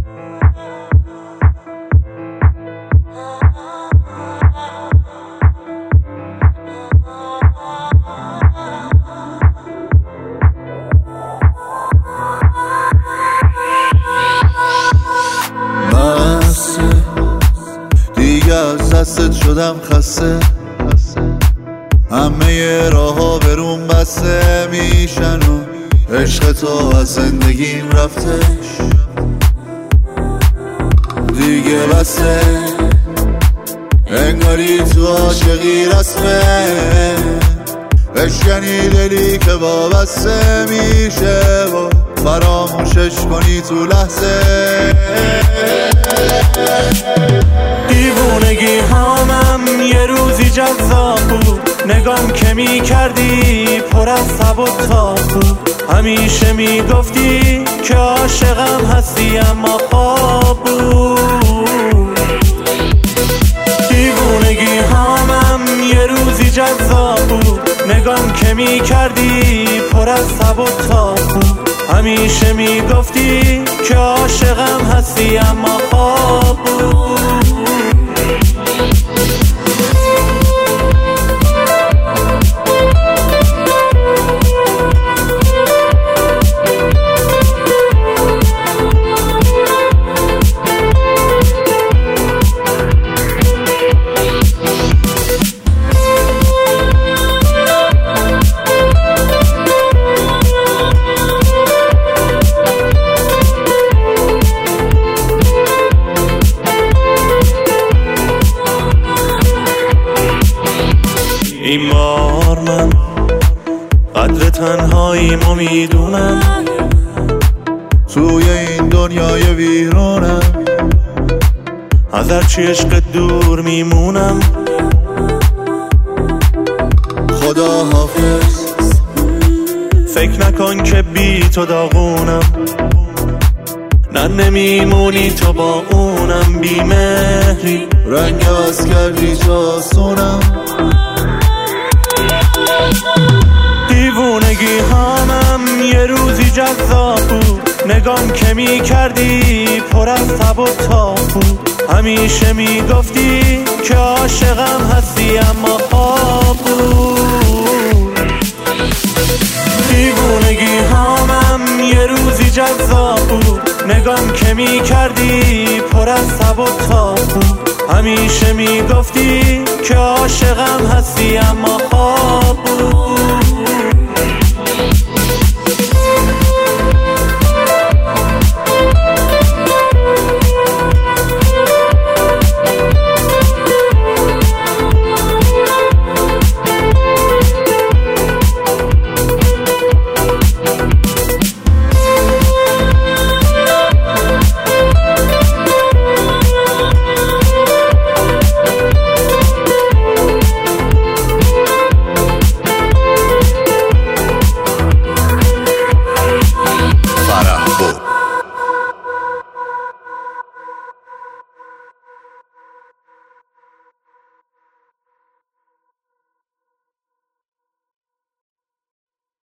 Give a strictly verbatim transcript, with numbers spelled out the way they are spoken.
از دستت شدم خسته، همه راه ها بروم بسته میشن و عشق تو از زندگیم رفتش دیگه بسته، انگاری تو عاشقی رسمه، بشکنی دلی که وابسته میشه و فراموشش کنی تو لحظه. دیوونگی هامم یه روزی جذاب بود، نگام که می کردی پر از تب و تاب بود، همیشه می گفتی که عاشقم هستی اما خواب بود. دیوونگی هامم یه روزی جذاب بود، نگام که می کردی پر از تب و تاب بود، همیشه می گفتی که عاشقم هستی اما خواب بود. این بار من قدر تنهاییمو میدونم، توی این دنیای ویرونم، از هرچی عشق دور میمونم. خدا حافظ، فکر نکن که بی تو داغونم، نه نمیمونی تو با اونم، بی مهری رنگ عوض کردی جاسونم. دیوونگی هامم یه روزی جذاب بود، نگام که می کردی پر از تب و تاب بود، همیشه می گفتی که عاشقم هستی اما خواب بود. دیوونگی هامم یه روزی جذاب بود، نگام که می کردی پر از تب و تاب بود، همیشه می گفتی که عاشقم هستی اما خواب بود.